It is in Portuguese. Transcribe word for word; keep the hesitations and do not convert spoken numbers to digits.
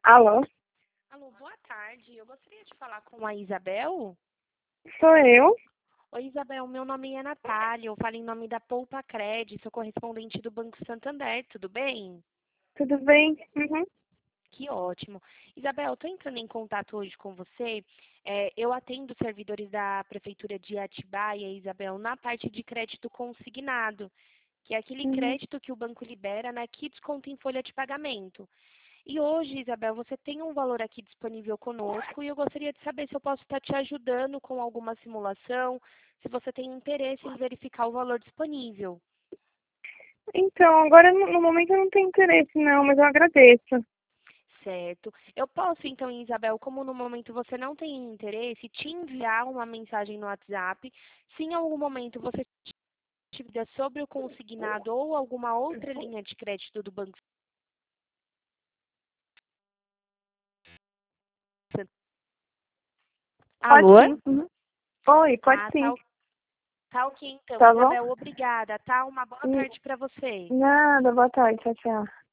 Alô, Alô, boa tarde. Eu gostaria de falar com a Isabel. sou eu? Oi, Isabel, meu nome é Natália. Eu falo em nome da Poupa Cred, sou correspondente do Banco Santander. Tudo bem? Tudo bem? Uhum. Que ótimo. Isabel, estou entrando em contato hoje com você. É, eu atendo servidores da Prefeitura de Atibaia, Isabel, na parte de crédito consignado, que é aquele Uhum. crédito que o banco libera, né, que desconta em folha de pagamento. E hoje, Isabel, você tem um valor aqui disponível conosco e eu gostaria de saber se eu posso estar te ajudando com alguma simulação, se você tem interesse em verificar o valor disponível. Então, agora no no momento eu não tenho interesse não, mas eu agradeço. Certo. Eu posso, então, Isabel, como no momento você não tem interesse, te enviar uma mensagem no WhatsApp. Se em algum momento você tiver dúvida sobre o consignado ou alguma outra linha de crédito do Banco Santander. Pode Alô? sim. Uhum. Oi, pode Ah, sim. tá, tá ok então, Tá bom? Isabel. Obrigada, tá? Uma boa Hum, tarde para você. Nada, boa tarde, tchau, tchau.